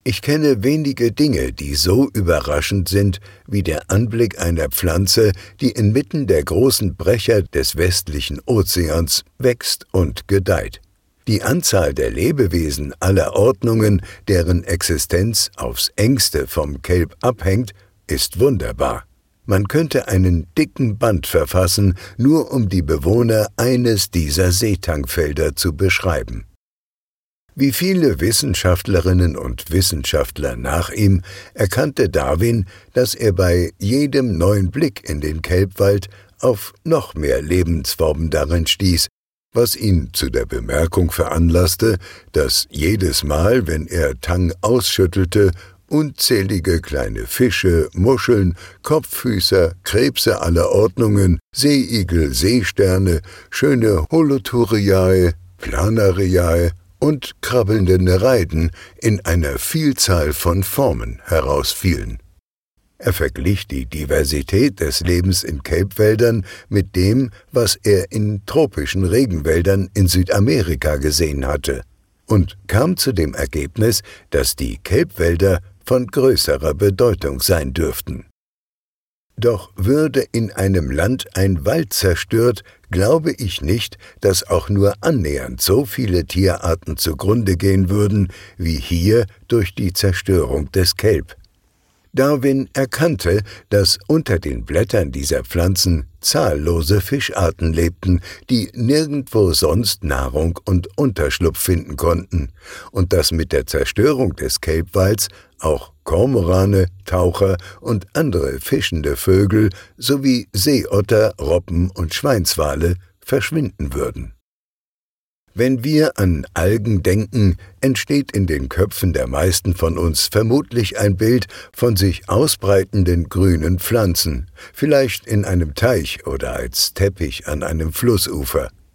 Ich kenne wenige Dinge, die so überraschend sind wie der Anblick einer Pflanze, die inmitten der großen Brecher des westlichen Ozeans wächst und gedeiht. Die Anzahl der Lebewesen aller Ordnungen, deren Existenz aufs engste vom Kelp abhängt, ist wunderbar. Man könnte einen dicken Band verfassen, nur um die Bewohner eines dieser Seetangfelder zu beschreiben. Wie viele Wissenschaftlerinnen und Wissenschaftler nach ihm erkannte Darwin, dass er bei jedem neuen Blick in den Kelpwald auf noch mehr Lebensformen darin stieß, was ihn zu der Bemerkung veranlasste, dass jedes Mal, wenn er Tang ausschüttelte, unzählige kleine Fische, Muscheln, Kopffüßer, Krebse aller Ordnungen, Seeigel, Seesterne, schöne Holoturiae, Planariae und krabbelnde Nereiden in einer Vielzahl von Formen herausfielen. Er verglich die Diversität des Lebens in Kelpwäldern mit dem, was er in tropischen Regenwäldern in Südamerika gesehen hatte, und kam zu dem Ergebnis, dass die Kelpwälder von größerer Bedeutung sein dürften. Doch würde in einem Land ein Wald zerstört, glaube ich nicht, dass auch nur annähernd so viele Tierarten zugrunde gehen würden, wie hier durch die Zerstörung des Kelp. Darwin erkannte, dass unter den Blättern dieser Pflanzen zahllose Fischarten lebten, die nirgendwo sonst Nahrung und Unterschlupf finden konnten, und dass mit der Zerstörung des Kelpwalds auch Kormorane, Taucher und andere fischende Vögel sowie Seeotter, Robben und Schweinswale verschwinden würden. Wenn wir an Algen denken, entsteht in den Köpfen der meisten von uns vermutlich ein Bild von sich ausbreitenden grünen Pflanzen, vielleicht in einem Teich oder als Teppich an einem Flussufer.